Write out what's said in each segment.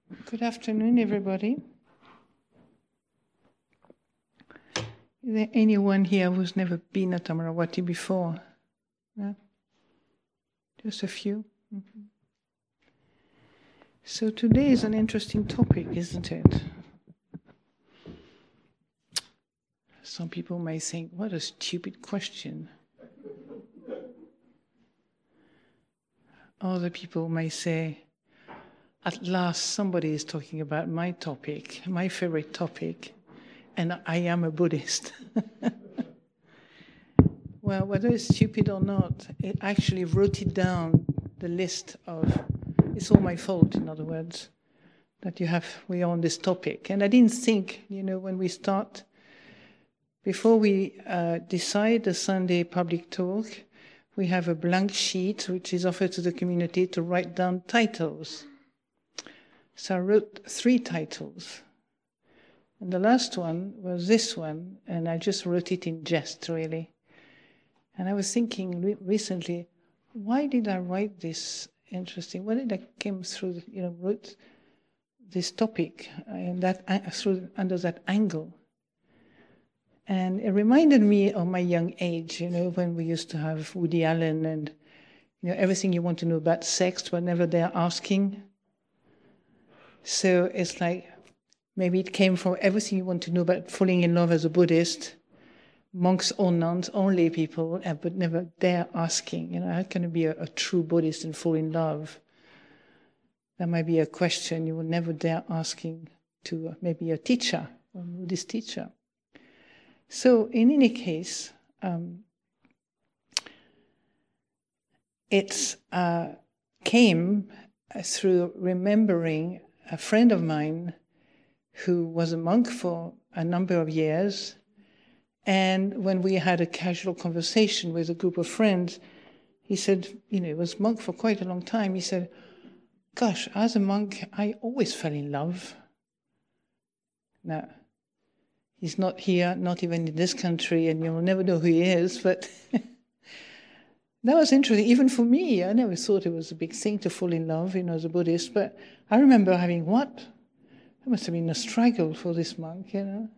Good afternoon, everybody. Is there anyone here who's never been at Amaravati before? No? Just a few? Mm-hmm. So today is an interesting topic, isn't it? Some people may think, what a stupid question. Other people may say, at last somebody is talking about my topic, my favorite topic, and I am a Buddhist. Well, whether it's stupid or not, it actually wrote it down, the list of, it's all my fault, in other words, that we are on this topic. And I didn't think, when we start, before we decide the Sunday public talk, we have a blank sheet which is offered to the community to write down titles. So I wrote 3 titles. And the last one was this one, and I just wrote it in jest, really. And I was thinking recently, why did I write this interesting? Why did I came through, wrote this topic and under that angle? And it reminded me of my young age, when we used to have Woody Allen and, everything you want to know about sex, but never dare asking. So it's like, maybe it came from everything you want to know about falling in love as a Buddhist, monks or nuns, or lay people, but never dare asking, how can you be a true Buddhist and fall in love? That might be a question you will never dare asking to maybe a teacher, a Buddhist teacher. So in any case, it came through remembering a friend of mine who was a monk for a number of years. And when we had a casual conversation with a group of friends, he said, he was monk for quite a long time. He said, gosh, as a monk, I always fell in love. Now, he's not here, not even in this country, and you'll never know who he is, but that was interesting. Even for me, I never thought it was a big thing to fall in love, as a Buddhist, but I remember having what? It must have been a struggle for this monk,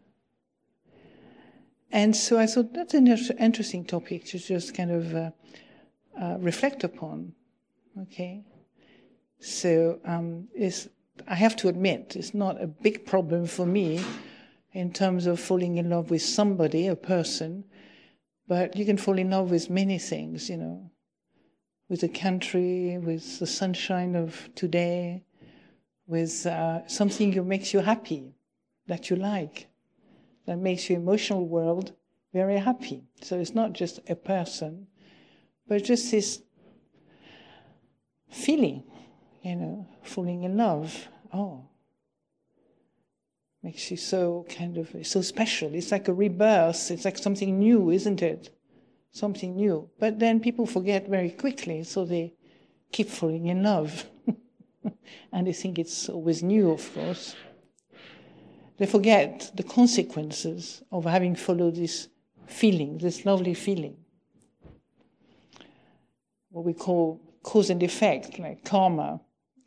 And so I thought that's an interesting topic to just kind of reflect upon, okay? So I have to admit, it's not a big problem for me in terms of falling in love with somebody, a person, but you can fall in love with many things, with the country, with the sunshine of today, with something that makes you happy, that you like, that makes your emotional world very happy. So it's not just a person, but just this feeling, falling in love. Oh, makes you so so special. It's like a rebirth. It's like something new, isn't it? Something new. But then people forget very quickly, so they keep falling in love. And they think it's always new, of course. They forget the consequences of having followed this feeling, this lovely feeling. What we call cause and effect, like karma,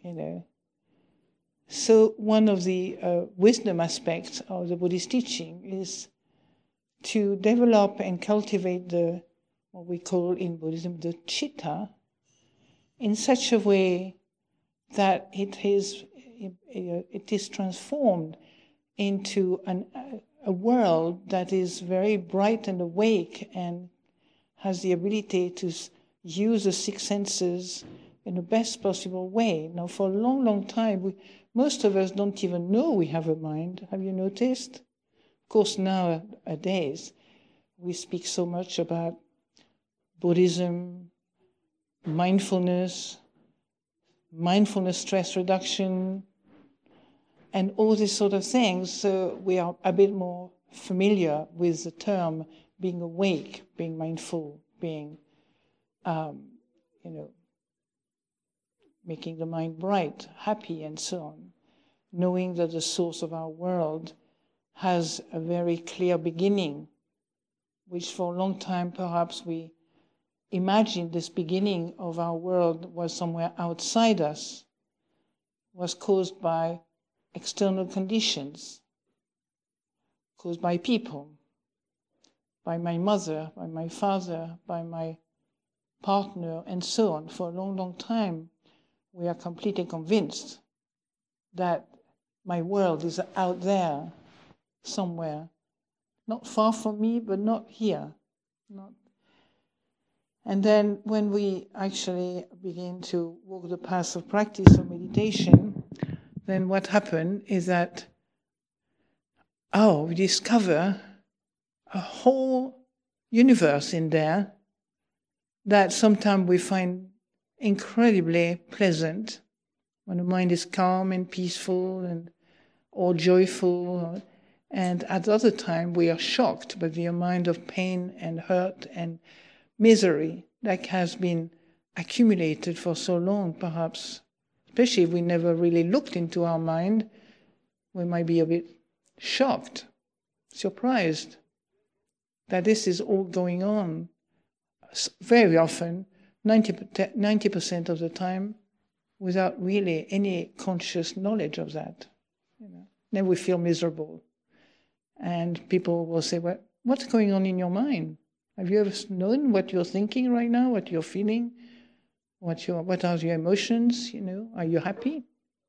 So one of the wisdom aspects of the Buddhist teaching is to develop and cultivate what we call in Buddhism the citta in such a way that it is transformed into a world that is very bright and awake and has the ability to use the 6 senses in the best possible way. Now, for a long, long time, most of us don't even know we have a mind. Have you noticed? Of course, nowadays, we speak so much about Buddhism, mindfulness stress reduction, and all these sort of things. So we are a bit more familiar with the term being awake, being mindful, being, making the mind bright, happy, and so on. Knowing that the source of our world has a very clear beginning, which for a long time perhaps we imagined this beginning of our world was somewhere outside us, was caused by external conditions caused by people, by my mother, by my father, by my partner, and so on. For a long, long time, we are completely convinced that my world is out there somewhere, not far from me, but not here. And then when we actually begin to walk the path of practice of meditation, then what happened is that, we discover a whole universe in there that sometimes we find incredibly pleasant when the mind is calm and peaceful or joyful. And at the other time, we are shocked by the amount of pain and hurt and misery that has been accumulated for so long, perhaps. Especially if we never really looked into our mind, we might be a bit shocked, surprised that this is all going on. Very often, 90% of the time, without really any conscious knowledge of that. Then we feel miserable. And people will say, well, what's going on in your mind? Have you ever known what you're thinking right now, what you're feeling? What are your emotions? Are you happy?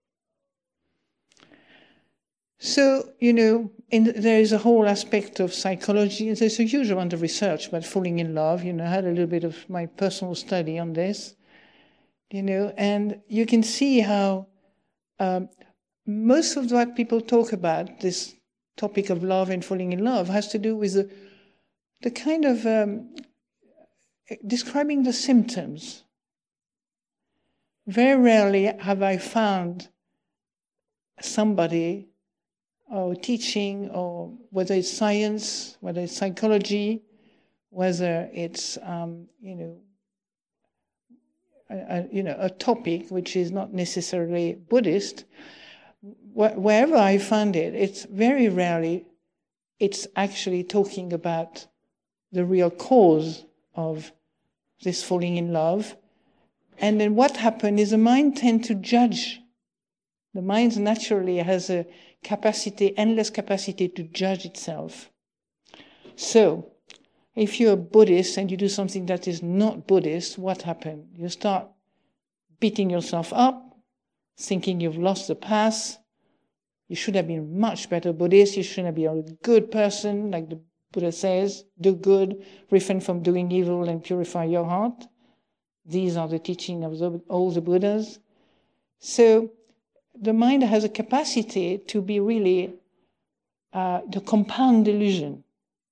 So, there is a whole aspect of psychology, and there's a huge amount of research about falling in love. I had a little bit of my personal study on this, and you can see how most of what people talk about, this topic of love and falling in love, has to do with the kind of describing the symptoms. Very rarely have I found somebody or teaching, or whether it's science, whether it's psychology, whether it's a topic which is not necessarily Buddhist. Wherever I find it, it's very rarely it's actually talking about the real cause of this falling in love. And then what happened is the mind tends to judge. The mind naturally has a endless capacity to judge itself. So, if you're a Buddhist and you do something that is not Buddhist, what happened? You start beating yourself up, thinking you've lost the path. You should have been much better Buddhist. You should have been a good person, like the Buddha says, do good, refrain from doing evil, and purify your heart. These are the teaching of all the Buddhas. So the mind has a capacity to be really the compound delusion,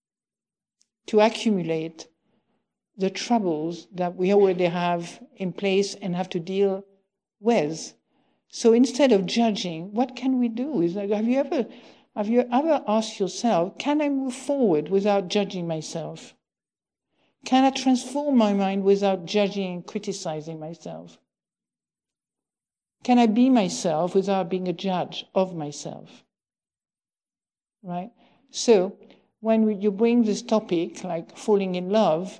to accumulate the troubles that we already have in place and have to deal with. So instead of judging, what can we do? Is like, have you ever asked yourself, can I move forward without judging myself? Can I transform my mind without judging and criticizing myself? Can I be myself without being a judge of myself? Right? So when you bring this topic, like falling in love,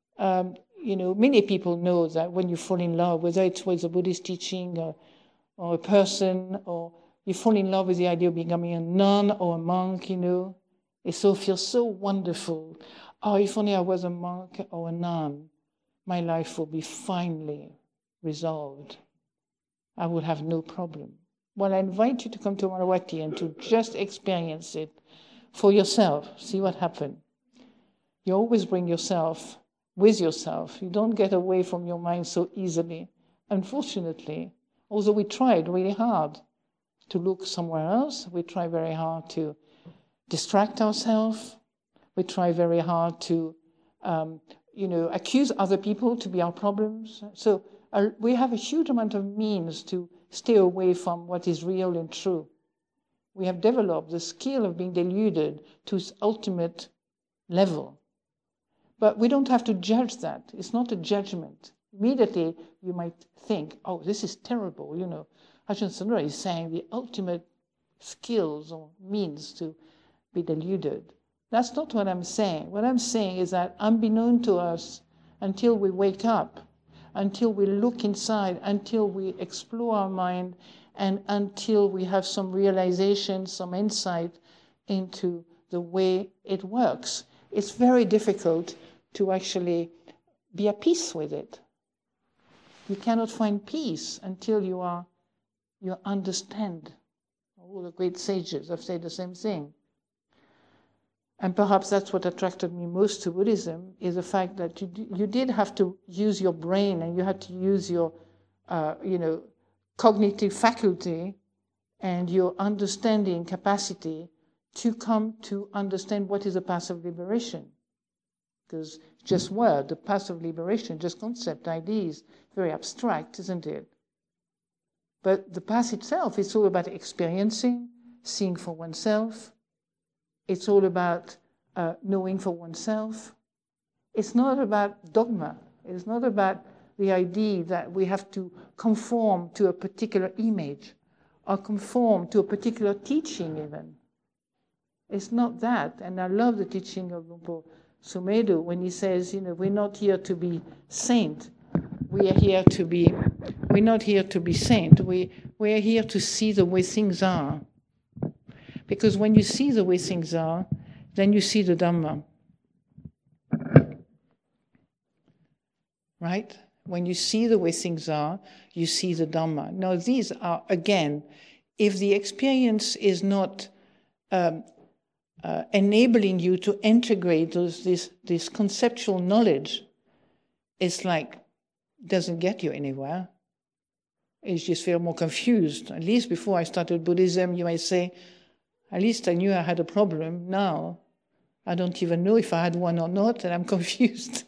many people know that when you fall in love, whether it's with a Buddhist teaching or a person, or you fall in love with the idea of becoming a nun or a monk, it feels so wonderful. Oh, if only I was a monk or a nun, my life would be finally resolved. I would have no problem. Well, I invite you to come to Amaravati and to just experience it for yourself. See what happens. You always bring yourself with yourself. You don't get away from your mind so easily. Unfortunately, although we tried really hard to look somewhere else, we try very hard to distract ourselves. We try very hard to, accuse other people to be our problems. So we have a huge amount of means to stay away from what is real and true. We have developed the skill of being deluded to its ultimate level. But we don't have to judge that. It's not a judgment. Immediately, you might think, oh, this is terrible. Ajahn Sundara is saying the ultimate skills or means to be deluded. That's not what I'm saying. What I'm saying is that unbeknown to us, until we wake up, until we look inside, until we explore our mind And until we have some realization, some insight into the way it works, it's very difficult to actually be at peace with it. You cannot find peace until you understand. All the great sages have said the same thing. And perhaps that's what attracted me most to Buddhism, is the fact that you did have to use your brain, and you had to use your cognitive faculty and your understanding capacity to come to understand what is a path of liberation. Because just word, the path of liberation, just concept, ideas, very abstract, isn't it? But the path itself is all about experiencing, seeing for oneself. It's all about knowing for oneself. It's not about dogma. It's not about the idea that we have to conform to a particular image or conform to a particular teaching even. It's not that. And I love the teaching of Lumpur Sumedho when he says, we're not here to be saint. We're not here to be saint. We're here to see the way things are. Because when you see the way things are, then you see the Dhamma. Right? When you see the way things are, you see the Dhamma. Now, these are, again, if the experience is not enabling you to integrate this conceptual knowledge, it's like, doesn't get you anywhere. You just feel more confused. At least before I started Buddhism, you might say, at least I knew I had a problem. Now, I don't even know if I had one or not, and I'm confused.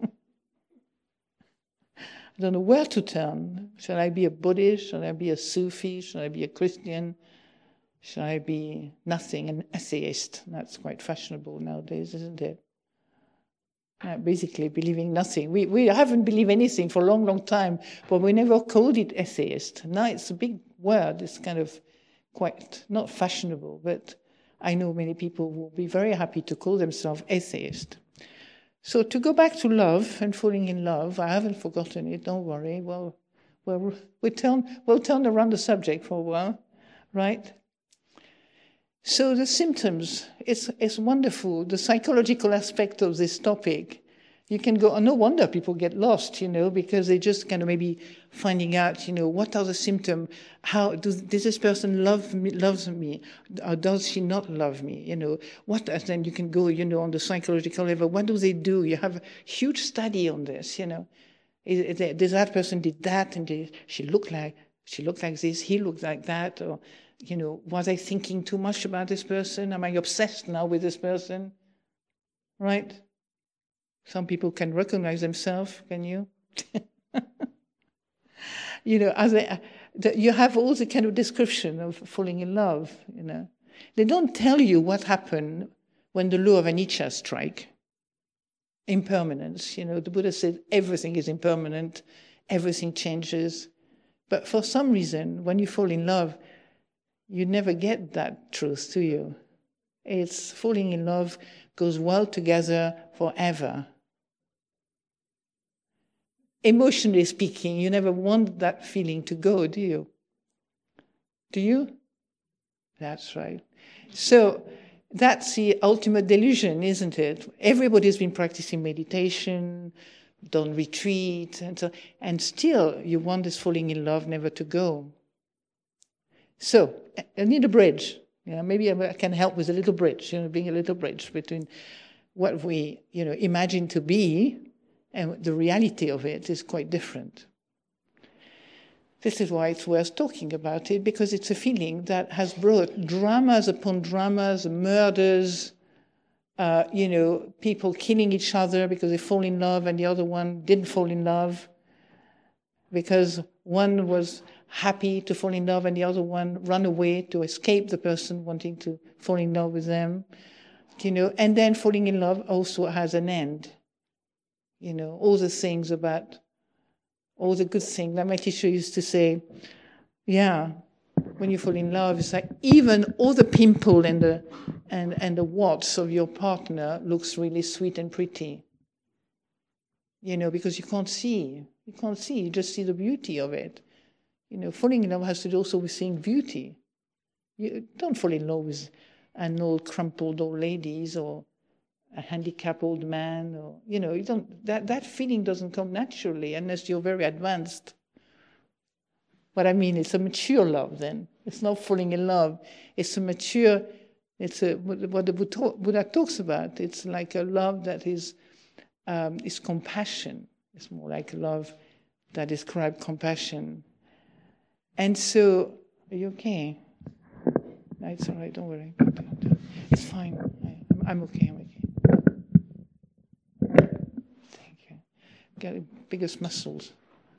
I don't know where to turn. Shall I be a Buddhist? Shall I be a Sufi? Shall I be a Christian? Shall I be nothing, an atheist? That's quite fashionable nowadays, isn't it? Basically believing nothing. We haven't believed anything for a long, long time, but we never called it atheist. Now it's a big word. It's kind of quite not fashionable, but I know many people will be very happy to call themselves atheist. So to go back to love and falling in love, I haven't forgotten it, don't worry. Well, we'll turn around the subject for a while, right? So the symptoms, it's wonderful, the psychological aspect of this topic. You can go, no wonder people get lost, because they just kind of maybe finding out, what are the symptoms? How does this person loves me, or does she not love me? Then you can go, on the psychological level. What do they do? You have a huge study on this, That person did that, and she looked like this, he looked like that, or was I thinking too much about this person? Am I obsessed now with this person? Right? Some people can recognize themselves, can you? You have all the kind of description of falling in love, They don't tell you what happened when the law of anicca strike. Impermanence, the Buddha said everything is impermanent, everything changes. But for some reason, when you fall in love, you never get that truth, do you? It's falling in love goes well together forever. Emotionally speaking, you never want that feeling to go, do you? Do you? That's right. So that's the ultimate delusion, isn't it? Everybody's been practicing meditation, done retreat, and still you want this falling in love never to go. So I need a bridge. Maybe I can help with a little bridge, being a little bridge between what we, imagine to be and the reality of it is quite different. This is why it's worth talking about it, because it's a feeling that has brought dramas upon dramas, murders, people killing each other because they fall in love and the other one didn't fall in love, because one was happy to fall in love and the other one ran away to escape the person wanting to fall in love with them, and then falling in love also has an end. All the things about, all the good things. Like my teacher used to say, when you fall in love, it's like even all the pimple and the warts of your partner looks really sweet and pretty. Because you can't see, you just see the beauty of it. falling in love has to do also with seeing beauty. You don't fall in love with an old crumpled old ladies or a handicapped old man, or you don't. That feeling doesn't come naturally unless you're very advanced. What I mean, it's a mature love. Then it's not falling in love. It's a mature. What the Buddha talks about. It's like a love that is compassion. It's more like a love that describes compassion. And so, are you okay? No, it's all right. Don't worry. It's fine. I'm okay. Thank you. Got the biggest muscles.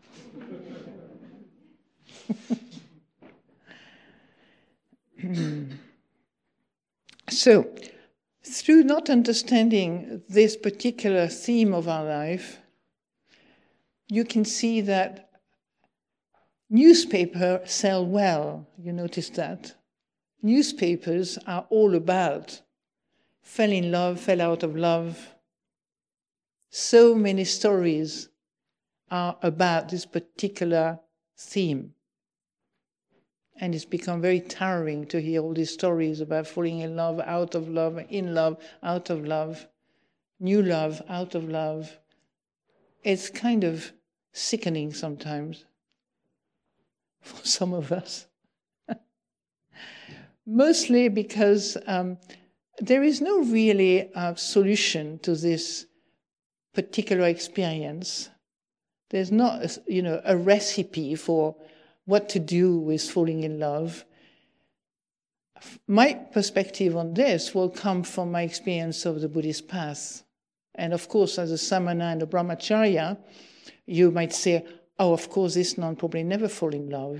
So, through not understanding this particular theme of our life, you can see that newspapers sell well. You notice that. Newspapers are all about fell in love, fell out of love. So many stories are about this particular theme. And it's become very tiring to hear all these stories about falling in love, out of love, in love, out of love, new love, out of love. It's kind of sickening sometimes for some of us. Mostly because there is no really solution to this particular experience. There's not, a recipe for what to do with falling in love. My perspective on this will come from my experience of the Buddhist path. And of course, as a samana and a brahmacharya, you might say, oh, of course, this nun probably never fall in love,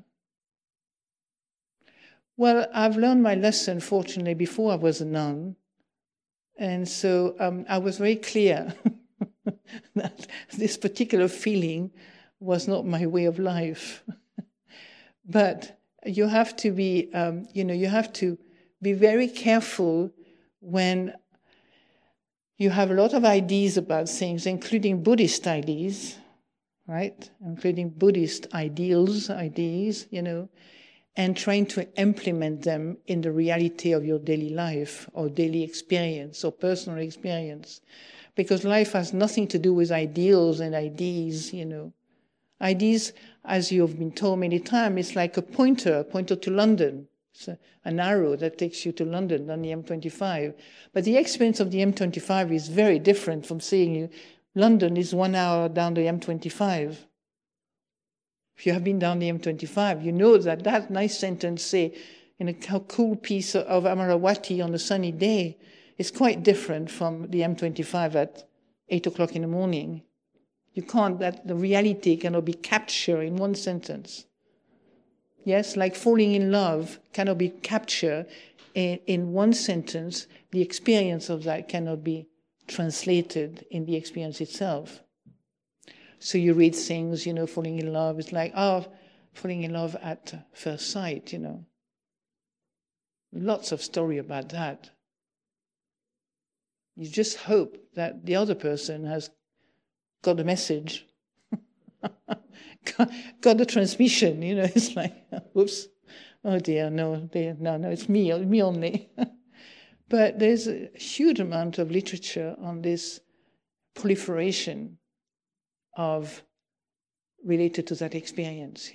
Well, I've learned my lesson, fortunately, before I was a nun. And so I was very clear that this particular feeling was not my way of life. But you have to be, you have to be very careful when you have a lot of ideas about things, including Buddhist ideas, right? Including Buddhist ideas, and trying to implement them in the reality of your daily life or daily experience or personal experience. Because life has nothing to do with ideals and ideas, Ideas, as you've been told many times, is like a pointer to London. It's an arrow that takes you to London on the M25. But the experience of the M25 is very different from saying London is 1 hour down the M25. If you have been down the M25, you know that nice sentence, say, in a cool piece of Amaravati on a sunny day, is quite different from the M25 at 8 o'clock in the morning. You can't, the reality cannot be captured in one sentence. Yes, like falling in love cannot be captured in one sentence. The experience of that cannot be translated in the experience itself. So you read things, falling in love. It's like, falling in love at first sight, Lots of story about that. You just hope that the other person has got the message, got the transmission, It's like, oops, oh dear, no, it's me only. But there's a huge amount of literature on this proliferation of related to that experience,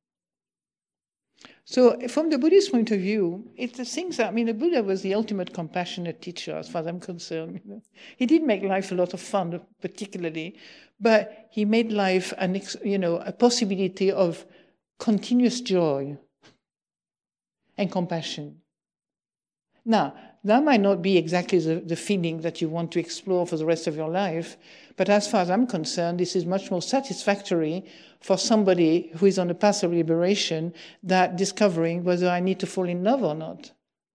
So from the Buddhist point of view, it's the things that, the Buddha was the ultimate compassionate teacher as far as I'm concerned. He did make life a lot of fun, particularly, but he made life a possibility of continuous joy and compassion. Now, that might not be exactly the feeling that you want to explore for the rest of your life, but as far as I'm concerned, this is much more satisfactory for somebody who is on the path of liberation than discovering whether I need to fall in love or not.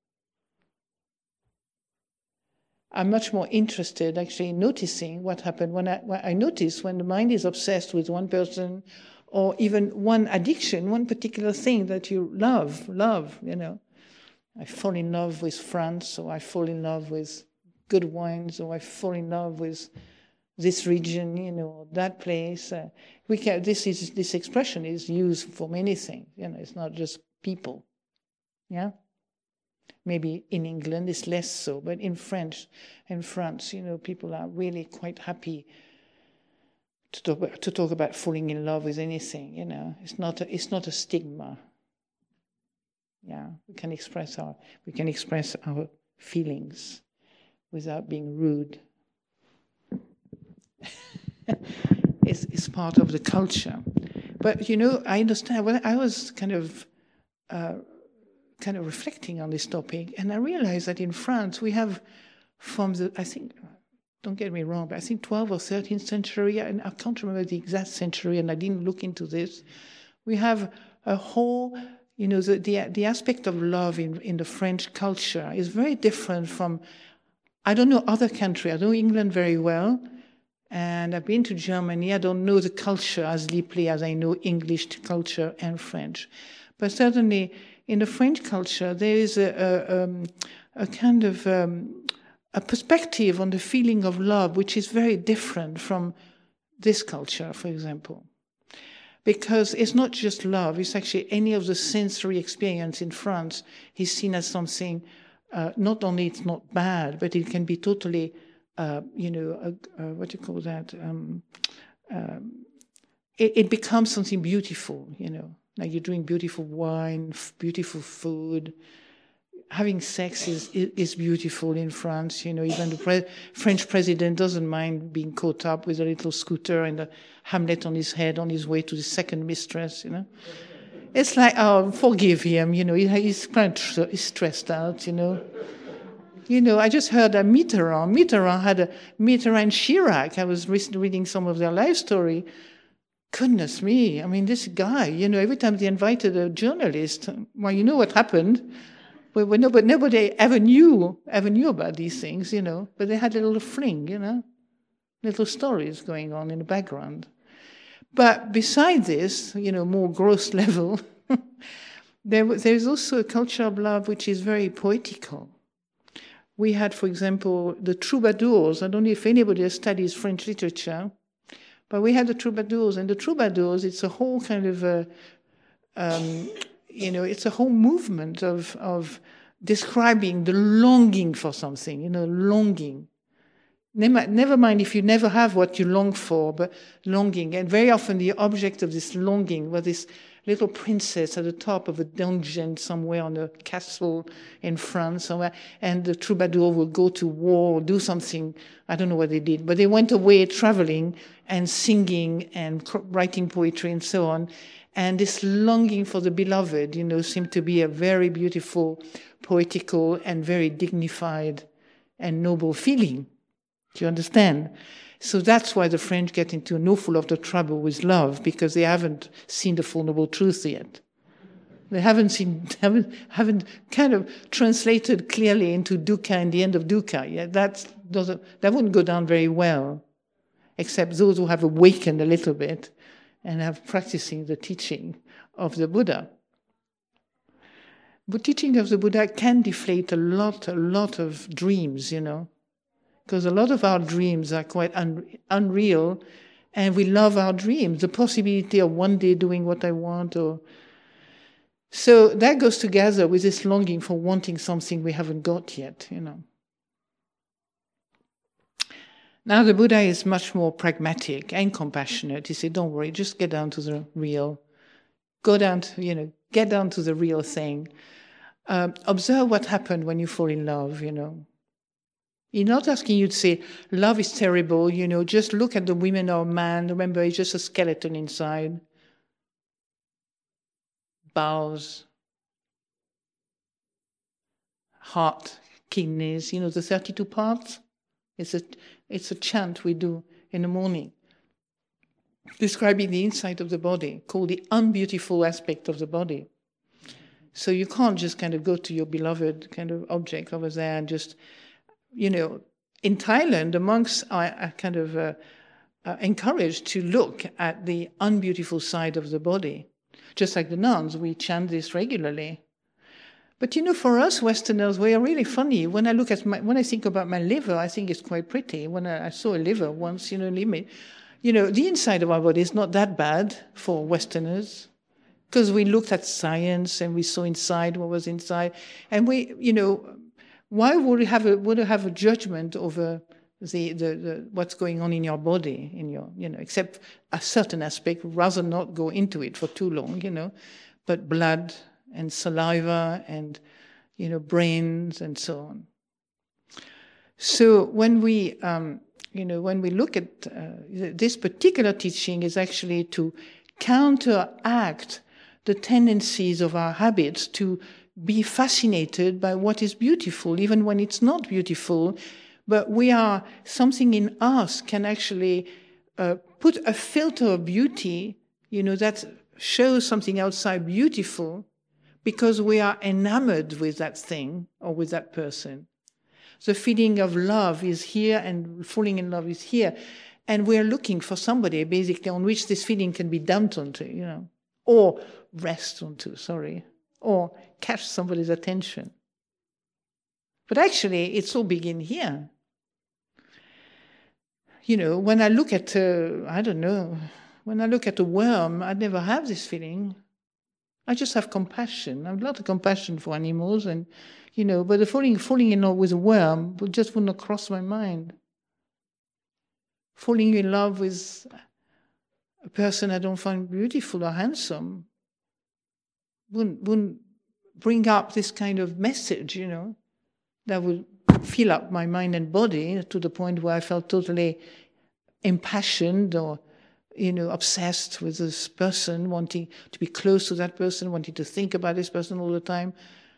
I'm much more interested actually in noticing what happened when I notice when the mind is obsessed with one person or even one addiction, one particular thing that you love, I fall in love with France, or I fall in love with good wines, or I fall in love with this region, you know, that place. This expression is used for many things. You know, it's not just people. Yeah. Maybe in England it's less so, but in France, you know, people are really quite happy to talk about falling in love with anything. You know, it's not a stigma. Yeah, we can express our feelings without being rude. It's part of the culture. But you know, I understand. Well, I was kind of reflecting on this topic, and I realized that in France we have, from the, I think, don't get me wrong, but I think 12th or 13th century, and I can't remember the exact century, and I didn't look into this. We have a whole, you know, the aspect of love in the French culture is very different from, I don't know other countries. I know England very well, and I've been to Germany. I don't know the culture as deeply as I know English culture and French. But certainly in the French culture, there is a kind of a perspective on the feeling of love, which is very different from this culture, for example. Because it's not just love, it's actually any of the sensory experience in France is seen as something, not only it's not bad, but it can be totally, what do you call that? It becomes something beautiful, you know. Like you're drinking beautiful wine, beautiful food. Having sex is beautiful in France. You know, even the French president doesn't mind being caught up with a little scooter and a Hamlet on his head on his way to the second mistress, you know. It's like, oh, forgive him, you know, he's kind of stressed out, you know. You know, I just heard that Mitterrand and Chirac. I was recently reading some of their life story. Goodness me, I mean, this guy, you know, every time they invited a journalist, well, you know what happened? But nobody ever knew about these things, you know. But they had a little fling, you know, little stories going on in the background. But beside this, you know, more gross level, there's also a culture of love which is very poetical. We had, for example, the troubadours. I don't know if anybody studies French literature, but we had the troubadours. And the troubadours, it's a whole kind of it's a whole movement of describing the longing for something, you know, longing. Never mind if you never have what you long for, but longing. And very often the object of this longing was this little princess at the top of a dungeon somewhere on a castle in France somewhere, and the troubadour would go to war, do something, I don't know what they did, but they went away traveling and singing and writing poetry and so on. And this longing for the beloved, you know, seemed to be a very beautiful, poetical, and very dignified and noble feeling. Do you understand? So that's why the French get into an awful lot of trouble with love, because they haven't seen the Four Noble Truths yet. They haven't kind of translated clearly into Dukkha and the end of Dukkha yet. That wouldn't go down very well, except those who have awakened a little bit and have practicing the teaching of the Buddha. But teaching of the Buddha can deflate a lot of dreams, you know, because a lot of our dreams are quite unreal, and we love our dreams, the possibility of one day doing what I want. So that goes together with this longing for wanting something we haven't got yet, you know. Now the Buddha is much more pragmatic and compassionate. He said, don't worry, just get down to the real. Get down to the real thing. Observe what happened when you fall in love, you know. He's not asking you to say, love is terrible, you know, just look at the women or man. Remember, he's just a skeleton inside. Bowels, heart, kidneys, you know, the 32 parts. It's a chant we do in the morning, describing the inside of the body, called the unbeautiful aspect of the body. So you can't just kind of go to your beloved kind of object over there and just, you know, in Thailand, the monks are kind of encouraged to look at the unbeautiful side of the body. Just like the nuns, we chant this regularly. But for us Westerners, we are really funny. When I think about my liver, I think it's quite pretty. When I saw a liver once, the inside of our body is not that bad for Westerners, because we looked at science and we saw inside what was inside, and why would we have a judgment over the what's going on in your body, except a certain aspect, rather not go into it for too long, but blood and saliva and, brains and so on. So when we look at this particular teaching is actually to counteract the tendencies of our habits to be fascinated by what is beautiful, even when it's not beautiful, but something in us can actually put a filter of beauty, that shows something outside beautiful, because we are enamored with that thing or with that person. The feeling of love is here and falling in love is here. And we're looking for somebody, basically, on which this feeling can be dumped onto, or rest onto, or catch somebody's attention. But actually, it's all begin here. When I look at, when I look at a worm, I never have this feeling. I just have compassion. I have a lot of compassion for animals, and but the falling in love with a worm just would not cross my mind. Falling in love with a person I don't find beautiful or handsome wouldn't bring up this kind of message, that would fill up my mind and body to the point where I felt totally impassioned or obsessed with this person, wanting to be close to that person, wanting to think about this person all the time.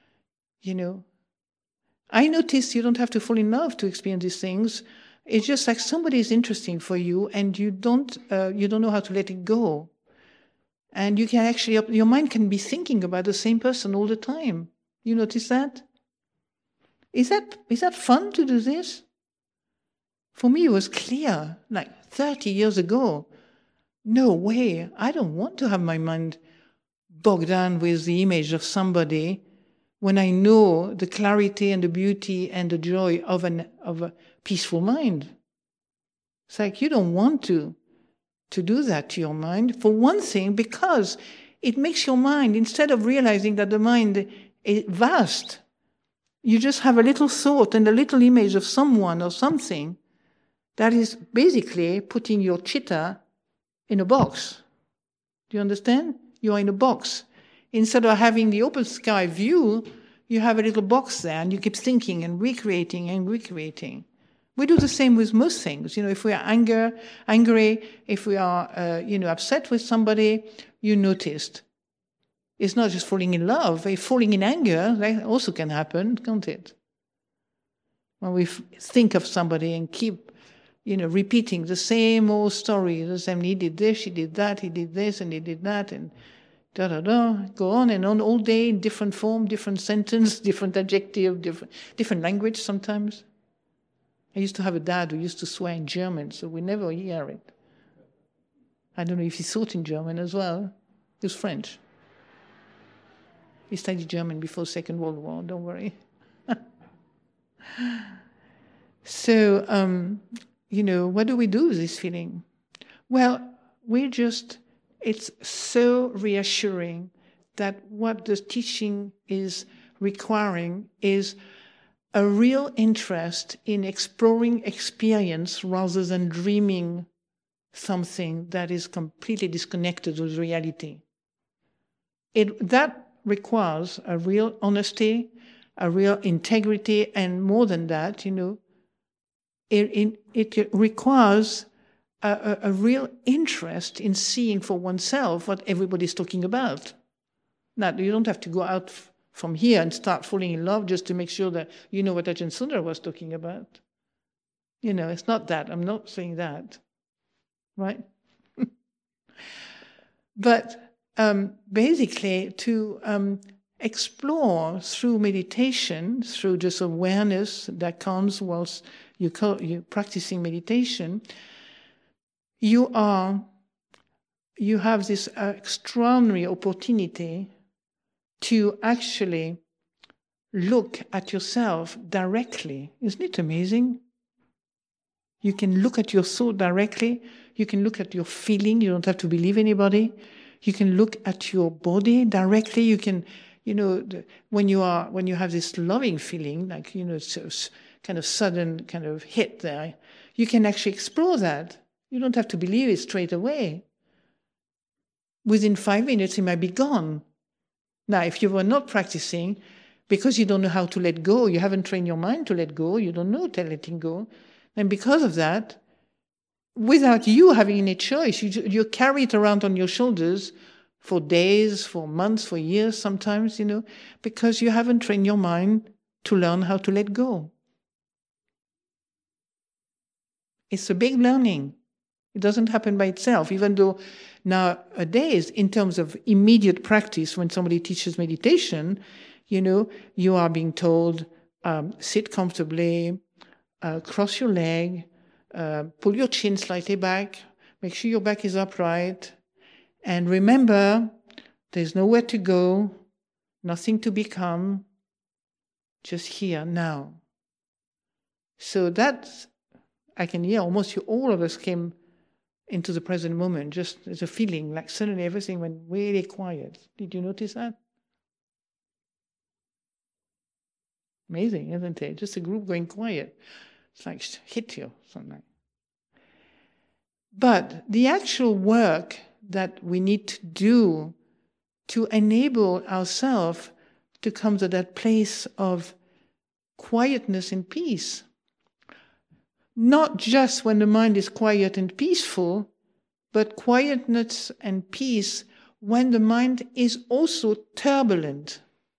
I noticed you don't have to fall in love to experience these things. It's just like somebody is interesting for you, and you don't know how to let it go. And you can actually, your mind can be thinking about the same person all the time. You notice that? Is that fun to do this? For me, it was clear, like 30 years ago. No way, I don't want to have my mind bogged down with the image of somebody when I know the clarity and the beauty and the joy of a peaceful mind. It's like you don't want to do that to your mind, for one thing, because it makes your mind, instead of realizing that the mind is vast, you just have a little thought and a little image of someone or something that is basically putting your chitta in a box. Do you understand? You are in a box. Instead of having the open sky view, you have a little box there, and you keep thinking and recreating and recreating. We do the same with most things. If we are angry, if we are, upset with somebody, you noticed. It's not just falling in love. Falling in anger, that also can happen, can't it? When we think of somebody and keep, repeating the same old story, the same, he did this, she did that, he did this, and he did that, and go on and on all day in different form, different sentence, different adjective, different language sometimes. I used to have a dad who used to swear in German, so we never hear it. I don't know if he thought in German as well. He was French. He studied German before the Second World War, don't worry. So, what do we do with this feeling? Well, it's so reassuring that what the teaching is requiring is a real interest in exploring experience rather than dreaming something that is completely disconnected with reality. That requires a real honesty, a real integrity, and more than that, it requires a real interest in seeing for oneself what everybody's talking about. Now, you don't have to go out from here and start falling in love just to make sure that you know what Ajahn Sundar was talking about. It's not that. I'm not saying that. Right? But basically to explore through meditation, through just awareness that comes whilst you're practicing meditation, you have this extraordinary opportunity to actually look at yourself directly. Isn't it amazing? You can look at your soul directly. You can look at your feeling. You don't have to believe anybody. You can look at your body directly. You can, when you have this loving feeling, like, so kind of sudden kind of hit there, you can actually explore that. You don't have to believe it straight away. Within 5 minutes, it might be gone. Now, if you were not practicing, because you don't know how to let go, you haven't trained your mind to let go, you don't know letting go, and because of that, without you having any choice, you carry it around on your shoulders for days, for months, for years sometimes, because you haven't trained your mind to learn how to let go. It's a big learning. It doesn't happen by itself, even though nowadays, in terms of immediate practice, when somebody teaches meditation, you are being told, sit comfortably, cross your leg, pull your chin slightly back, make sure your back is upright, and remember, there's nowhere to go, nothing to become, just here, now. So that's, I can hear almost all of us came into the present moment, just as a feeling, like suddenly everything went really quiet. Did you notice that? Amazing, isn't it? Just a group going quiet. It's like hit you, something. But the actual work that we need to do to enable ourselves to come to that place of quietness and peace, not just when the mind is quiet and peaceful, but quietness and peace when the mind is also turbulent.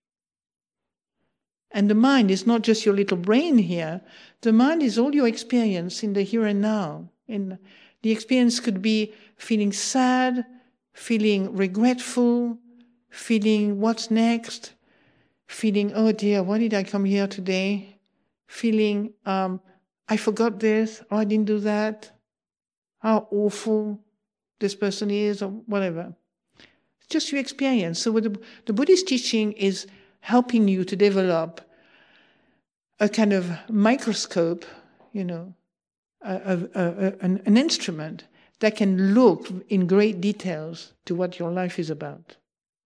And the mind is not just your little brain here. The mind is all your experience in the here and now. And the experience could be feeling sad, feeling regretful, feeling what's next, feeling, oh dear, why did I come here today? Feeling, I forgot this, or I didn't do that, how awful this person is, or whatever. It's just your experience. So what the Buddhist teaching is helping you to develop a kind of microscope, an instrument that can look in great details to what your life is about.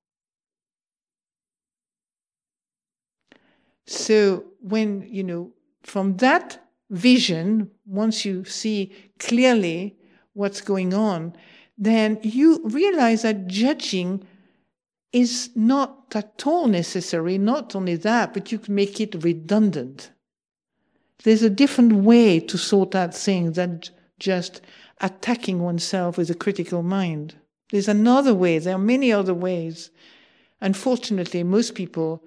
So when, from that vision, once you see clearly what's going on, then you realize that judging is not at all necessary. Not only that, but you can make it redundant. There's a different way to sort out things than just attacking oneself with a critical mind. There's another way. There are many other ways. Unfortunately, most people,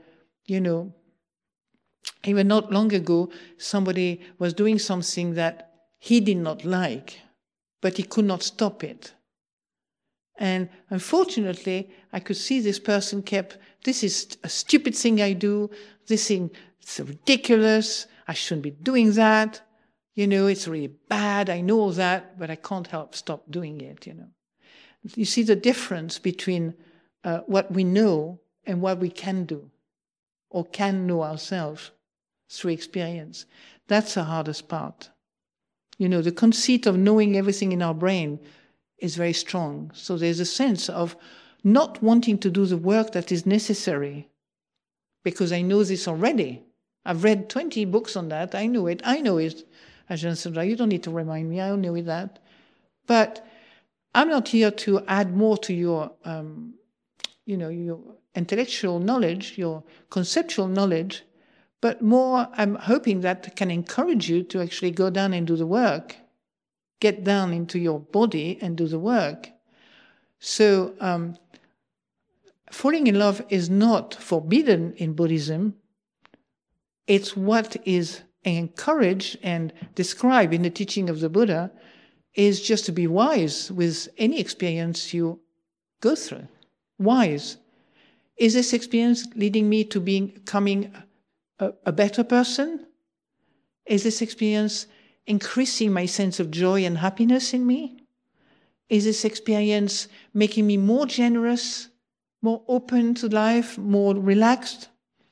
even not long ago, somebody was doing something that he did not like, but he could not stop it. And unfortunately, I could see this person this is a stupid thing I do, this thing, it's ridiculous, I shouldn't be doing that, it's really bad, I know that, but I can't stop doing it, You see the difference between what we know and what we can do, or can know ourselves through experience. That's the hardest part. The conceit of knowing everything in our brain is very strong. So there's a sense of not wanting to do the work that is necessary, because I know this already. I've read 20 books on that. I know it. Ajahn Sundara, you don't need to remind me. I know that. But I'm not here to add more to your, your intellectual knowledge, your conceptual knowledge, but more I'm hoping that can encourage you to actually go down and do the work. Get down into your body and do the work. So falling in love is not forbidden in Buddhism. It's what is encouraged and described in the teaching of the Buddha is just to be wise with any experience you go through. Wise. Is this experience leading me to becoming a better person? Is this experience increasing my sense of joy and happiness in me? Is this experience making me more generous, more open to life, more relaxed?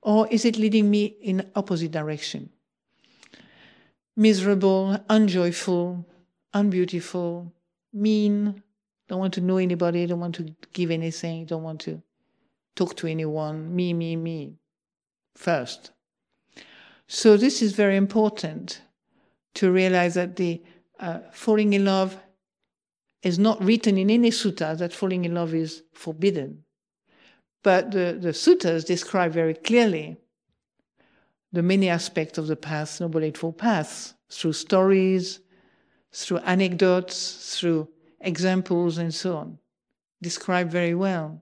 Or is it leading me in opposite direction? Miserable, unjoyful, unbeautiful, mean, don't want to know anybody, don't want to give anything, don't want to talk to anyone, me, first. So this is very important to realize that the falling in love is not written in any sutta that falling in love is forbidden. But the suttas describe very clearly the many aspects of the path, Noble Eightfold Path, through stories, through anecdotes, through examples, and so on. Describe very well,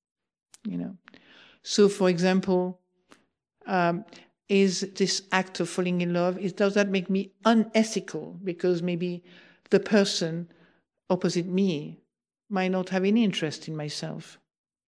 So, for example, is this act of falling in love, does that make me unethical? Because maybe the person opposite me might not have any interest in myself,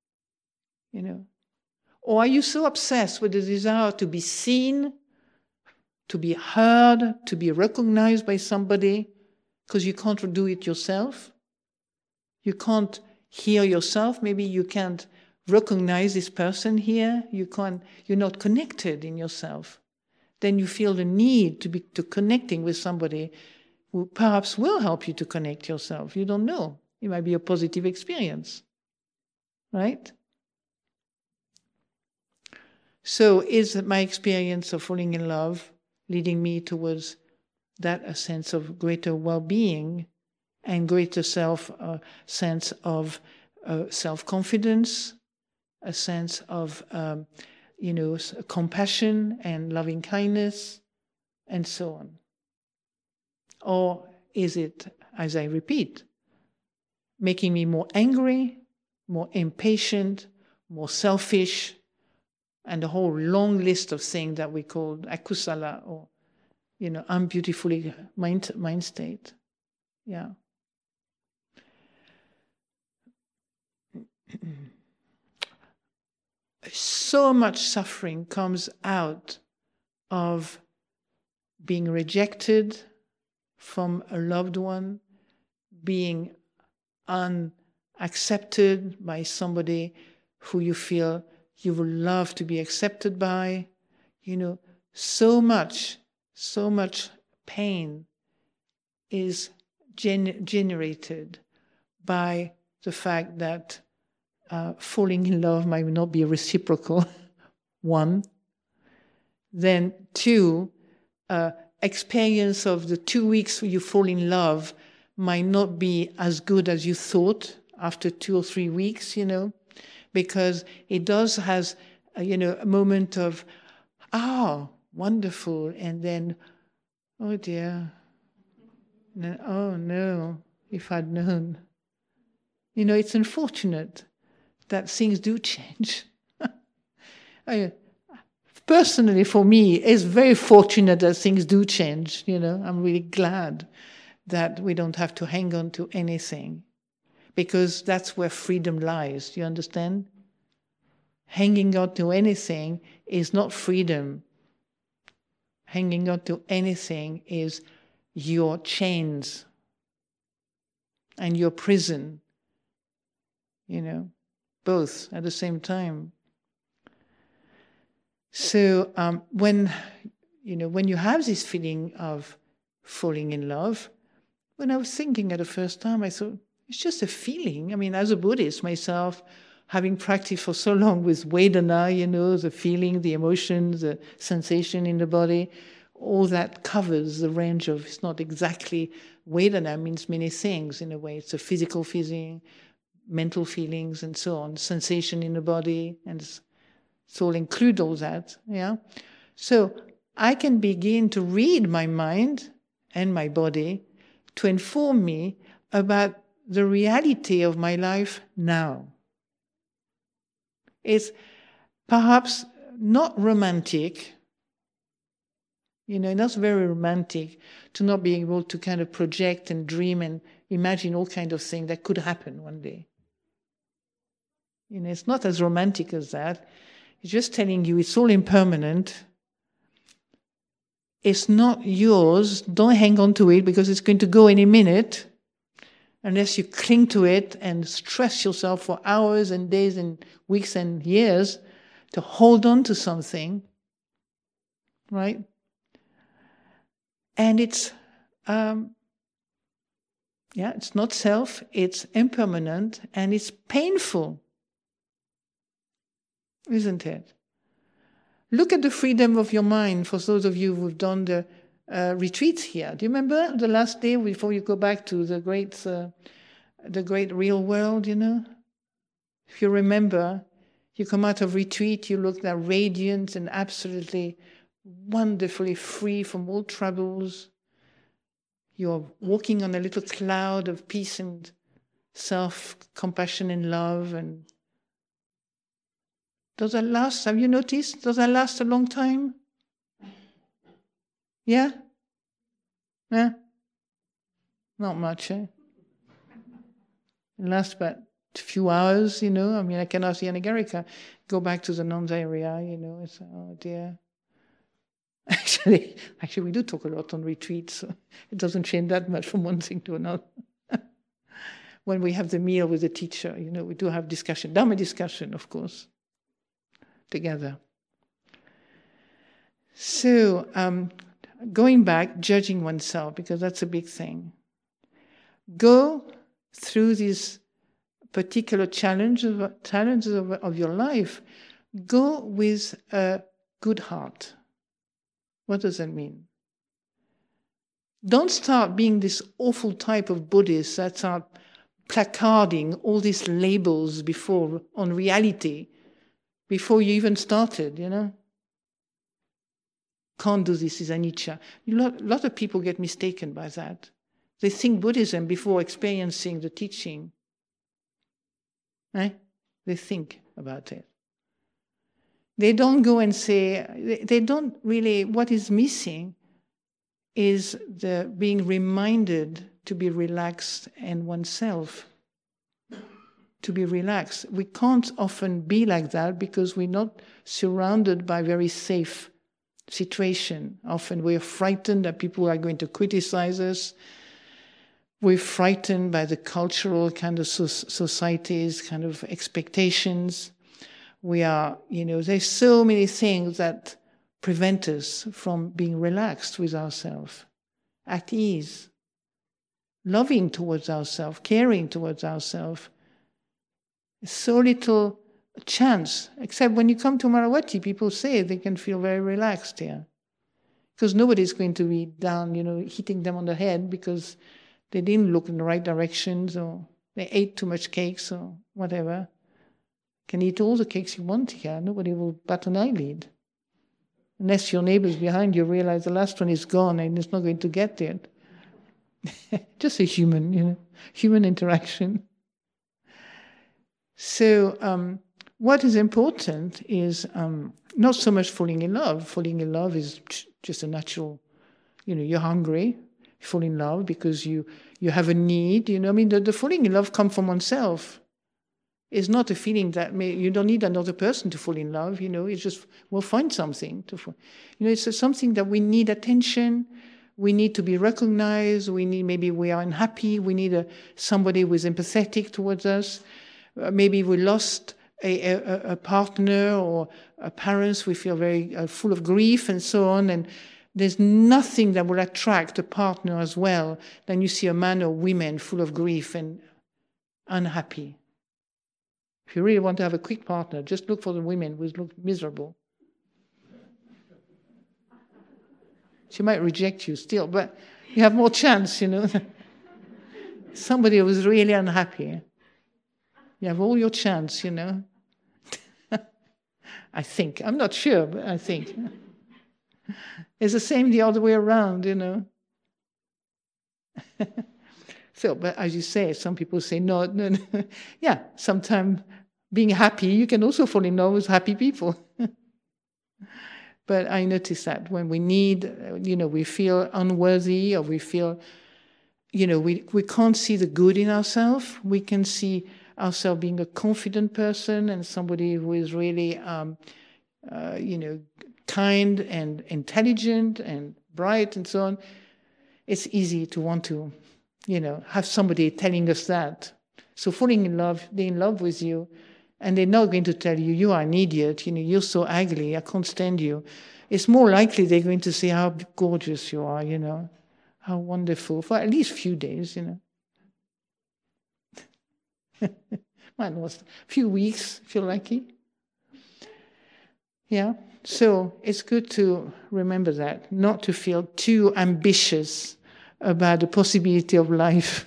Or are you so obsessed with the desire to be seen, to be heard, to be recognized by somebody, because you can't do it yourself? You can't hear yourself. Maybe you can't recognize this person here. You're not connected in yourself. Then you feel the need to connecting with somebody who perhaps will help you to connect yourself. You don't know. It might be a positive experience, right? So is my experience of falling in love leading me towards that a sense of greater well-being and greater sense of self-confidence, a sense of compassion and loving kindness, and so on? Or is it, as I repeat, making me more angry, more impatient, more selfish, and a whole long list of things that we call akusala, or unbeautiful mind state? Yeah. So much suffering comes out of being rejected from a loved one, being unaccepted by somebody who you feel you would love to be accepted by. So much pain is generated by the fact that falling in love might not be reciprocal, one. Then two, experience of the 2 weeks you fall in love might not be as good as you thought after 2 or 3 weeks, because it has a moment of, wonderful, and then, oh dear, oh no, if I'd known. It's unfortunate that things do change. Personally, for me, it's very fortunate that things do change. I'm really glad that we don't have to hang on to anything, because that's where freedom lies. Do you understand? Hanging on to anything is not freedom. Hanging on to anything is your chains and your prison, both at the same time. So when you have this feeling of falling in love, when I was thinking at the first time, I thought, it's just a feeling. I mean, as a Buddhist myself, having practiced for so long with Vedana, the feeling, the emotion, the sensation in the body, all that covers the range of, it's not exactly, Vedana means many things in a way. It's a physical feeling, mental feelings, and so on, sensation in the body, and it all include all that, yeah? So I can begin to read my mind and my body to inform me about the reality of my life now. It's perhaps not romantic, not very romantic to not be able to kind of project and dream and imagine all kinds of things that could happen one day. It's not as romantic as that. It's just telling you it's all impermanent. It's not yours. Don't hang on to it, because it's going to go any minute, unless you cling to it and stress yourself for hours and days and weeks and years to hold on to something, right? And it's not self, it's impermanent, and it's painful, isn't it? Look at the freedom of your mind for those of you who've done the retreats here. Do you remember the last day before you go back to the great real world, you know? If you remember, you come out of retreat, you look that radiant and absolutely wonderfully free from all troubles. You're walking on a little cloud of peace and self-compassion and love. And does that last? Have you noticed? Does that last a long time? Yeah? Yeah? Not much, eh? It lasts about a few hours, you know. I mean, I can ask Yanni Garika, go back to the nuns area, you know. It's, oh dear. Actually, we do talk a lot on retreats, so it doesn't change that much from one thing to another. When we have the meal with the teacher, you know, we do have discussion, Dhamma discussion, of course, together. So, going back, judging oneself, because that's a big thing. Go through these particular challenges of your life. Go with a good heart. What does that mean? Don't start being this awful type of Buddhist that start placarding all these labels on reality before you even started, you know. Can't do this, is anicca. A lot of people get mistaken by that. They think Buddhism before experiencing the teaching. They think about it. They don't go and say, they don't really, what is missing is the being reminded to be relaxed in oneself. To be relaxed. We can't often be like that because we're not surrounded by very safe situation. Often we're frightened that people are going to criticize us. We're frightened by the cultural kind of society's kind of expectations. We are, you know, there's so many things that prevent us from being relaxed with ourselves, at ease, loving towards ourselves, caring towards ourselves. So little chance, except when you come to Amaravati, people say they can feel very relaxed here. Because nobody's going to be down, you know, hitting them on the head because they didn't look in the right directions or they ate too much cakes or whatever. You can eat all the cakes you want here. Nobody will bat an eyelid. Unless your neighbors behind you realize the last one is gone and it's not going to get it. Just a human, you know, human interaction. So what is important is not so much falling in love. Falling in love is just a natural, you know, you're hungry, you fall in love because you have a need, you know. I mean, the falling in love comes from oneself. It's not a feeling that you don't need another person to fall in love, you know. It's just, we'll find something to fall. You know, it's something that we need attention. We need to be recognized. Maybe we are unhappy. We need somebody who is empathetic towards us. Maybe we lost a partner or a parents. We feel very full of grief and so on. And there's nothing that will attract a partner as well than you see a man or woman full of grief and unhappy. If you really want to have a quick partner, just look for the women who look miserable. She might reject you still, but you have more chance, you know. Somebody who is really unhappy. You have all your chance, you know. I think. I'm not sure, but I think. It's the same the other way around, you know. So, but as you say, some people say, no. Yeah, sometimes being happy, you can also fall in love with happy people. But I notice that when we need, you know, we feel unworthy or we feel, you know, we can't see the good in ourselves. We can see ourselves being a confident person and somebody who is really, you know, kind and intelligent and bright and so on. It's easy to want to, you know, have somebody telling us that. So falling in love, being in love with you, And they're not going to tell you, you are an idiot, you're so ugly, I can't stand you. It's more likely they're going to say how gorgeous you are, how wonderful, for at least a few days, Well, a few weeks, if you're lucky. Yeah, so it's good to remember that, not to feel too ambitious about the possibility of life.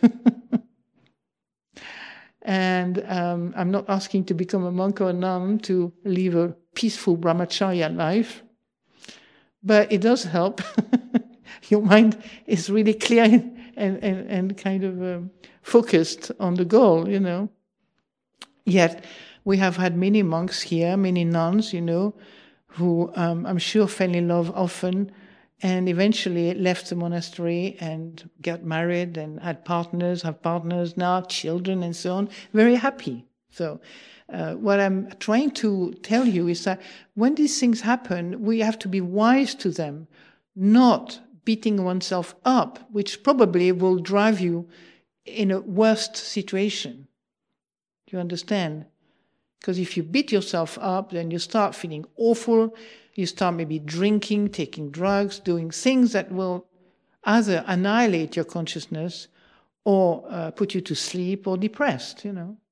And I'm not asking to become a monk or a nun to live a peaceful brahmacharya life, but it does help. Your mind is really clear and kind of focused on the goal, Yet we have had many monks here, many nuns, who I'm sure fell in love often and eventually left the monastery and got married and had partners, have partners now, children and so on, very happy. So what I'm trying to tell you is that when these things happen, we have to be wise to them, not beating oneself up, which probably will drive you in a worst situation. Do you understand? Because if you beat yourself up, then you start feeling awful. You start maybe drinking, taking drugs, doing things that will either annihilate your consciousness or put you to sleep or depressed,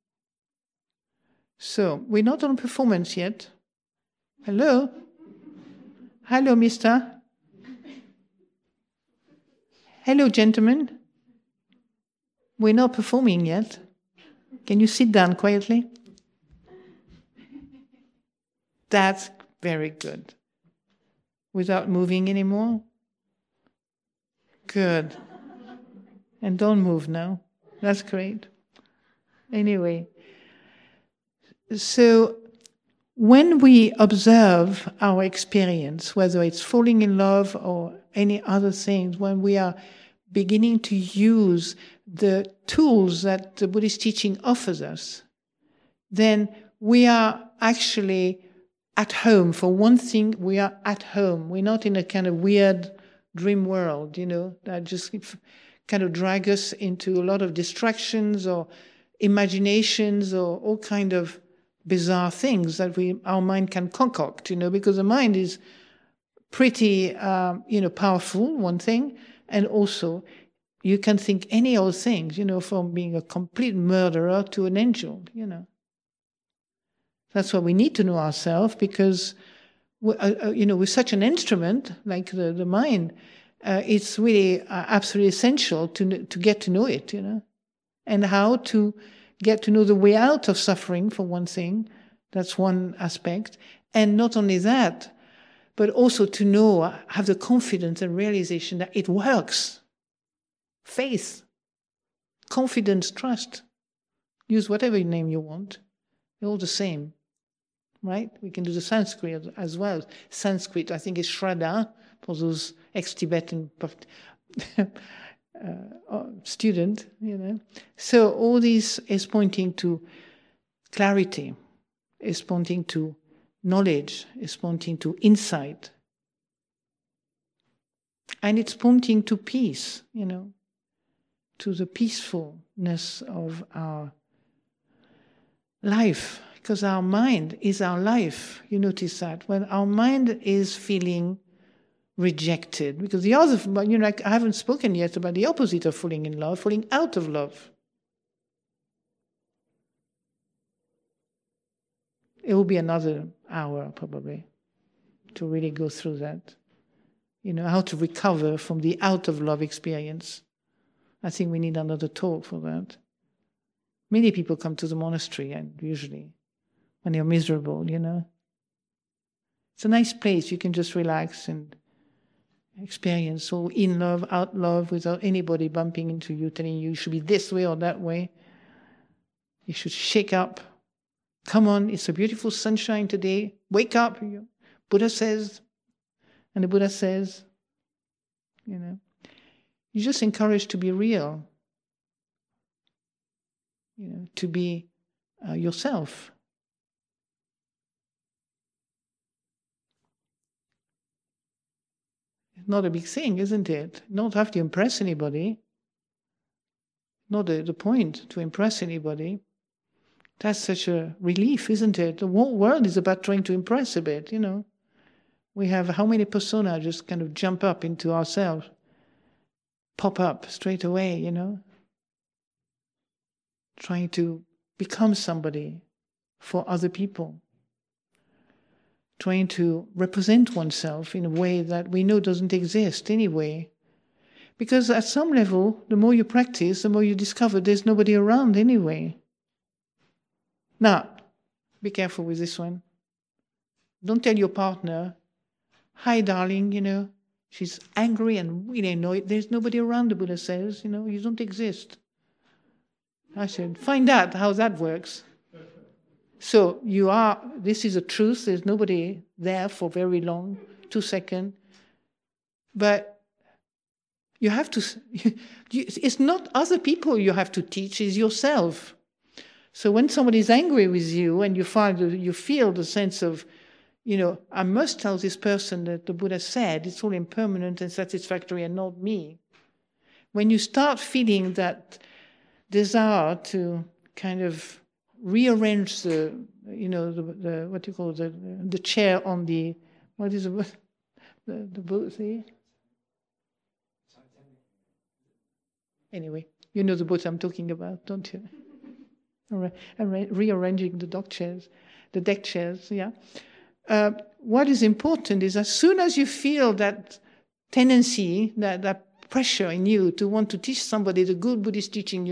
So we're not on performance yet. Hello? Hello, mister? Hello, gentlemen? We're not performing yet. Can you sit down quietly? That's very good. Without moving anymore? Good. And don't move now. That's great. Anyway, so when we observe our experience, whether it's falling in love or any other things, when we are beginning to use the tools that the Buddhist teaching offers us, then we are actually at home. For one thing, we are at home. We're not in a kind of weird dream world, that just kind of drag us into a lot of distractions or imaginations or all kind of bizarre things that our mind can concoct, because the mind is pretty, powerful, one thing, and also you can think any old things, from being a complete murderer to an angel, That's why we need to know ourselves, because, with such an instrument like the mind, it's really absolutely essential to get to know it, and how to get to know the way out of suffering, for one thing. That's one aspect. And not only that, but also to know, have the confidence and realization that it works. Faith, confidence, trust. Use whatever name you want. They're all the same. Right? We can do the Sanskrit as well. Sanskrit, I think, is Shraddha for those ex-Tibetan student, So all this is pointing to clarity, is pointing to knowledge, is pointing to insight. And it's pointing to peace, to the peacefulness of our life. Because our mind is our life. You notice that. When our mind is feeling rejected, because the other, I haven't spoken yet about the opposite of falling in love, falling out of love. It will be another hour, probably, to really go through that. How to recover from the out of love experience. I think we need another talk for that. Many people come to the monastery, and usually when you're miserable, It's a nice place. You can just relax and experience. So in love, out love, without anybody bumping into you, telling you should be this way or that way. You should shake up. Come on, it's a beautiful sunshine today. Wake up. Buddha says, and the Buddha says, You're just encouraged to be real. To be yourself. It's not a big thing, isn't it? Not have to impress anybody. Not the point to impress anybody. That's such a relief, isn't it? The whole world is about trying to impress a bit, We have how many personas just kind of jump up into ourselves, pop up straight away, Trying to become somebody for other people. Trying to represent oneself in a way that we know doesn't exist anyway. Because at some level, the more you practice, the more you discover there's nobody around anyway. Now, be careful with this one. Don't tell your partner, "Hi, darling, she's angry and really annoyed. There's nobody around," the Buddha says, you don't exist. I said, find out how that works. So this is a truth, there's nobody there for very long, 2 seconds. But you have to, it's not other people you have to teach, it's yourself. So when somebody is angry with you and you feel the sense of, I must tell this person that the Buddha said it's all impermanent and satisfactory and not me. When you start feeling that desire to kind of rearrange the what you call the chair on the, what is the boat there? Anyway, you know the boat I'm talking about, don't you? Rearranging the deck chairs, yeah. What is important is as soon as you feel that tendency, that pressure in you to want to teach somebody the good Buddhist teaching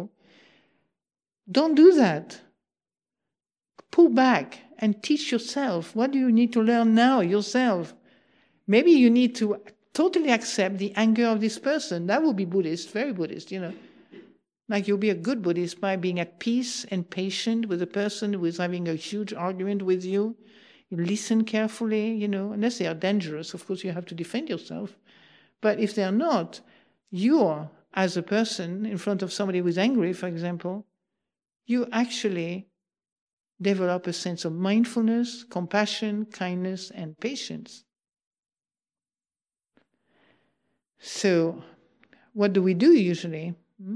don't do that. Pull back and teach yourself. What do you need to learn now yourself? Maybe you need to totally accept the anger of this person. That would be Buddhist, very Buddhist, Like you'll be a good Buddhist by being at peace and patient with a person who is having a huge argument with you. You listen carefully, unless they are dangerous, of course you have to defend yourself. But if they're not, you, as a person in front of somebody who is angry, for example, you actually develop a sense of mindfulness, compassion, kindness, and patience. So, what do we do usually?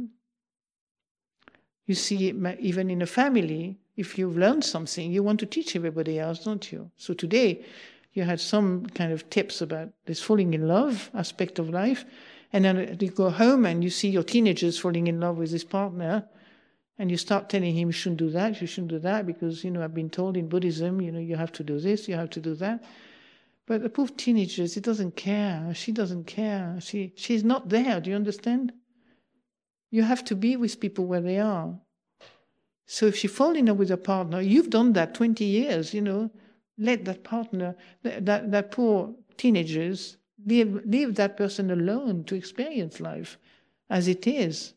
You see, even in a family, if you've learned something, you want to teach everybody else, don't you? So today, you had some kind of tips about this falling in love aspect of life, and then you go home and you see your teenagers falling in love with this partner, and you start telling him, you shouldn't do that, because, I've been told in Buddhism, you have to do this, you have to do that. But the poor teenagers, he doesn't care, she doesn't care, she's not there, do you understand? You have to be with people where they are. So if she falls in love with a partner, you've done that 20 years, let that partner, that poor teenagers, leave that person alone to experience life as it is.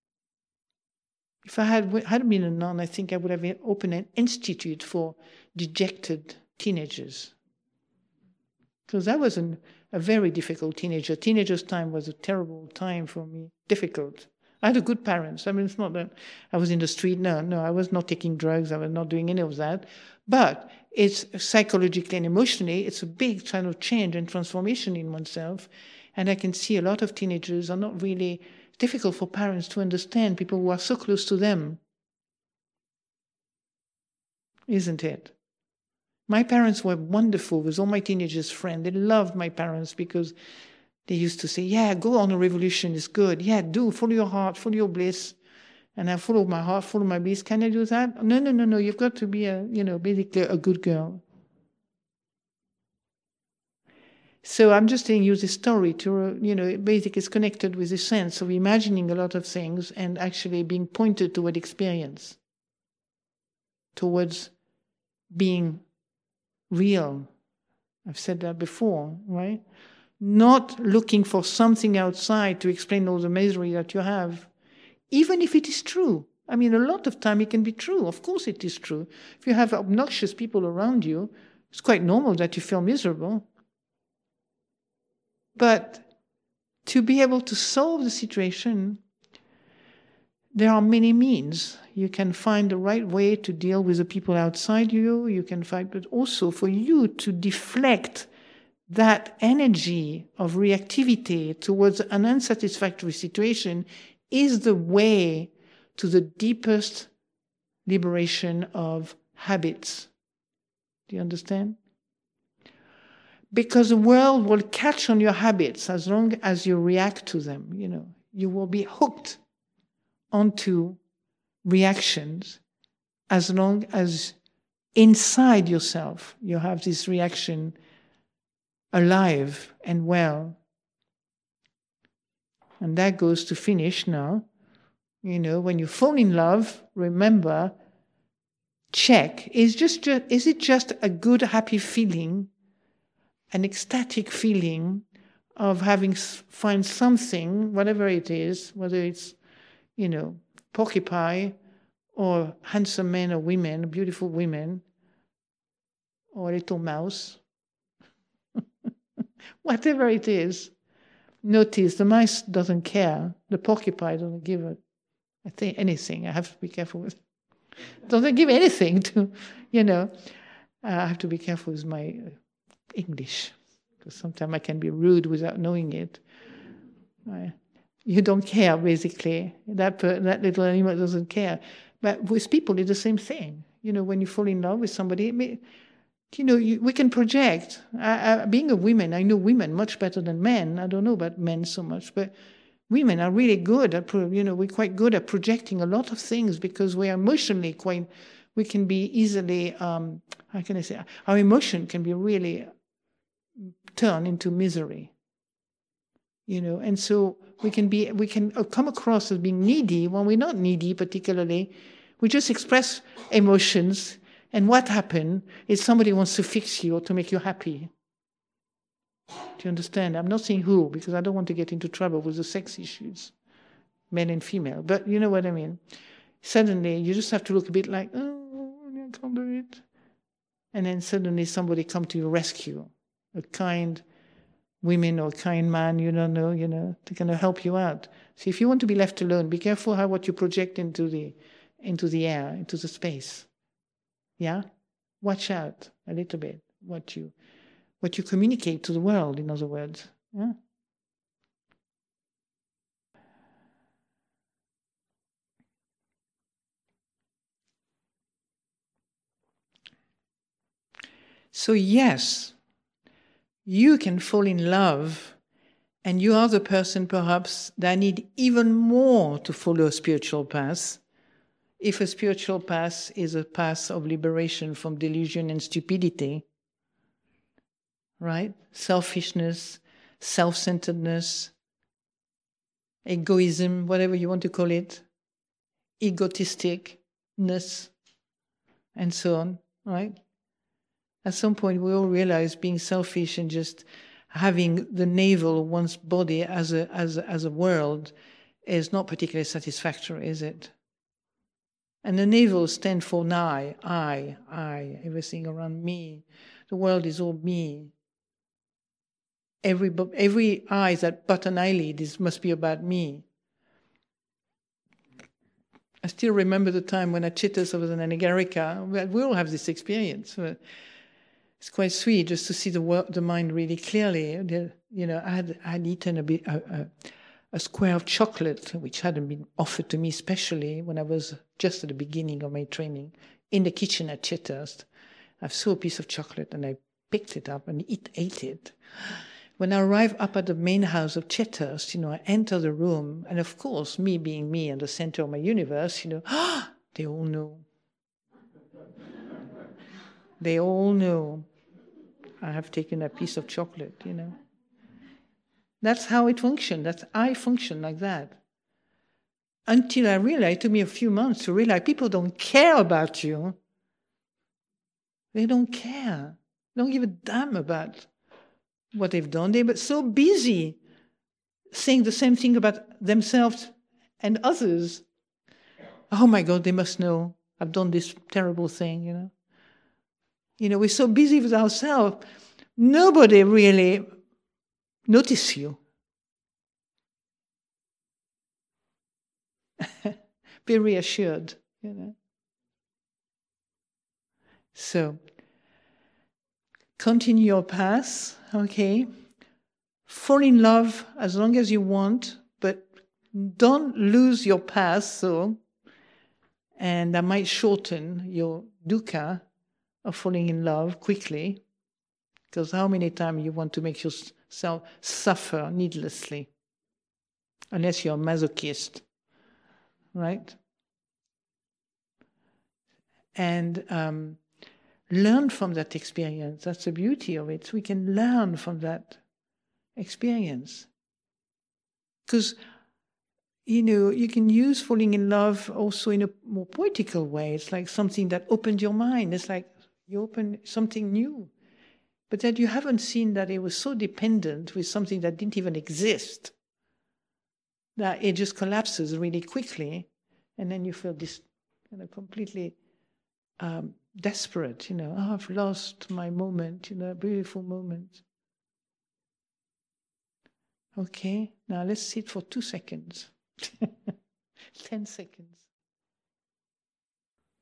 If I had been a nun, I think I would have opened an institute for dejected teenagers. Because I was a very difficult teenager. Teenager's time was a terrible time for me, difficult. I had a good parents. I mean, it's not that I was in the street. No, I was not taking drugs. I was not doing any of that. But it's psychologically and emotionally, it's a big kind of change and transformation in oneself. And I can see a lot of teenagers are not really difficult for parents to understand, people who are so close to them. Isn't it? My parents were wonderful with all my teenagers' friends. They loved my parents because they used to say, yeah, go on a revolution, it's good. Yeah, do, follow your heart, follow your bliss. And I follow my heart, follow my bliss. Can I do that? No, you've got to be basically a good girl. So I'm just telling you this story to, basically it's connected with the sense of imagining a lot of things and actually being pointed toward experience, towards being real. I've said that before, right? Not looking for something outside to explain all the misery that you have, even if it is true. I mean, a lot of time it can be true. Of course it is true. If you have obnoxious people around you, it's quite normal that you feel miserable. But to be able to solve the situation, there are many means. You can find the right way to deal with the people outside you can find, but also for you to deflect that energy of reactivity towards an unsatisfactory situation is the way to the deepest liberation of habits. Do you understand? Because the world will catch on your habits as long as you react to them. You will be hooked onto reactions as long as inside yourself you have this reaction alive and well. And that goes to finish now. When you fall in love, remember, check, is it just a good, happy feeling, an ecstatic feeling of find something, whatever it is, whether it's, porcupine or handsome men or women, beautiful women, or a little mouse, whatever it is. Notice the mouse doesn't care. The porcupine doesn't give anything. I have to be careful with. Doesn't give anything to, I have to be careful with my English, because sometimes I can be rude without knowing it. You don't care, basically. That little animal doesn't care. But with people, it's the same thing. When you fall in love with somebody, we can project. Being a woman, I know women much better than men. I don't know about men so much, but women are really good at, we're quite good at projecting a lot of things because we are emotionally we can be easily, how can I say, our emotion can be really turned into misery. And so we can come across as being needy when we're not needy particularly. We just express emotions, and what happens is somebody wants to fix you or to make you happy. Do you understand? I'm not saying who, because I don't want to get into trouble with the sex issues, male and female. But you know what I mean. Suddenly, you just have to look a bit like, oh, I can't do it. And then suddenly somebody comes to your rescue, a kind woman or a kind man, you don't know, to kind of help you out. So if you want to be left alone, be careful what you project into the air, into the space. Yeah? Watch out a little bit what you communicate to the world, in other words. Yeah? So yes, you can fall in love, and you are the person perhaps that need even more to follow a spiritual path. If a spiritual path is a path of liberation from delusion and stupidity, right? Selfishness, self-centeredness, egoism, whatever you want to call it, egotisticness, and so on, right? At some point, we all realize being selfish and just having the navel of one's body as a world is not particularly satisfactory, is it? And the navel stands for I, everything around me. The world is all me. Every eye that but an eyelid must be about me. I still remember the time when at Chitters over in America, we all have this experience. It's quite sweet just to see the mind really clearly. I had eaten a square of chocolate, which hadn't been offered to me specially when I was just at the beginning of my training, in the kitchen at Chitters. I saw a piece of chocolate and I picked it up and ate it. When I arrived up at the main house of Chitters, I enter the room, and of course, me being me and the center of my universe, they all know. They all know I have taken a piece of chocolate, That's how it functions. I function like that. Until I realized, it took me a few months to realize people don't care about you. They don't care. They don't give a damn about what they've done. They're so busy saying the same thing about themselves and others. Oh my God, they must know I've done this terrible thing, we're so busy with ourselves. Nobody really notices you. Be reassured, So, continue your path, okay? Fall in love as long as you want, but don't lose your path, And that might shorten your dukkha of falling in love quickly, because how many times you want to make yourself suffer needlessly? Unless you're a masochist, right? And learn from that experience. That's the beauty of it. We can learn from that experience. Because, you can use falling in love also in a more poetical way. It's like something that opened your mind. It's like you open something new. But that you haven't seen that it was so dependent with something that didn't even exist, that it just collapses really quickly, and then you feel this completely desperate, I've lost my moment, a beautiful moment. Okay, now let's sit for 2 seconds. 10 seconds.